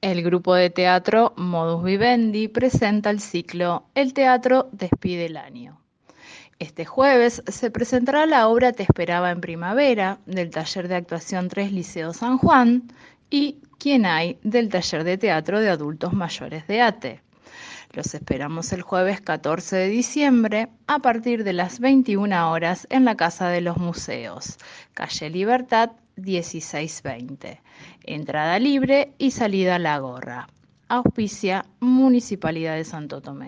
El grupo de teatro Modus Vivendi presenta el ciclo El teatro despide el año. Este jueves se presentará la obra Te esperaba en primavera del taller de actuación 3 Liceo San Juan y Quién hay del taller de teatro de adultos mayores de ATE. Los esperamos el jueves 14 de diciembre a partir de las 21 horas en la Casa de los Museos, calle Libertad 1620. Entrada libre y salida a la gorra. Auspicia Municipalidad de Santo Tomé.